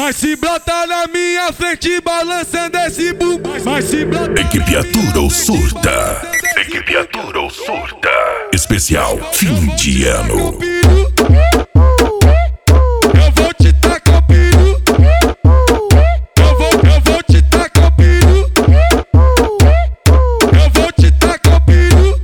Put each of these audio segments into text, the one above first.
Mas se brotar na minha frente balançando esse bumbum. Mas se brotar. Equipe Atura ou Surta. Equipe Atura ou Surta. Especial fim de ano. Eu vou te tacar o peru. Eu vou te tacar o peru. Eu vou te tacar o peru.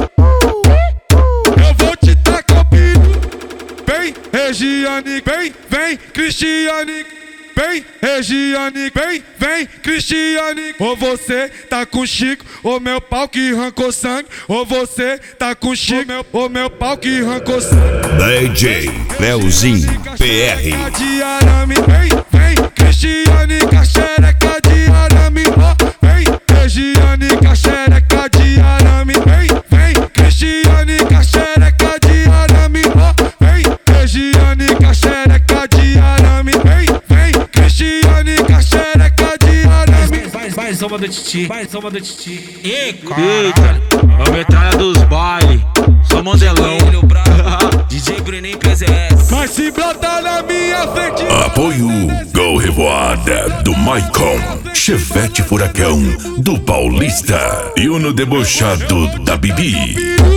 Eu vou te tacar o peru. Vem, Regiane, vem, Cristiane. Vem, Regiane, vem, Cristiane. Ou você tá com Chico, ou meu pau que arrancou sangue. Ou você tá com Chico, ou meu pau que arrancou sangue. DJ Leozinho PR. De arame, vem, Cristiane, caxereca de arame. Vem, Regiane, caxereca de arame. Vem, Cristiane, caxereca de arame. Vem, Regiane, caxereca de arame. Vem, Cristiane, caxereca de arame. Mais uma do Titi, mais uma do Titi. Eita, a metralha dos baile, só Mandelão. DJ Bruninho PZS. Mas se brotar na minha frente. Apoio Gol Revoada do Maicon, Chevette Furacão do Paulista e Uno Debochado da Bibi.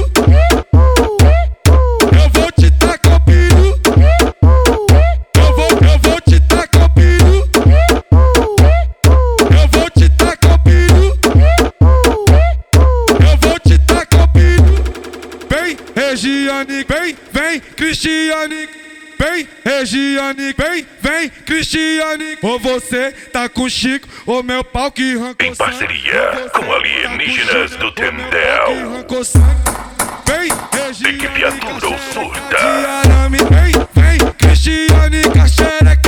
Eu vou te tacar o peru. Eu vou te tacar o peru. Eu vou te tacar o peru. Eu vou te tacar o peru. Vem, Regiane, vem, Cristiane. Vem, Regiane, vem, Cristiane. Ou você tá com Chico, ou meu pau que arrancou Em parceria com alienígenas do Tendel. Vem, Regiane, Equipe Atura ou Surta. de arame. Vem, Cristiane, caxereca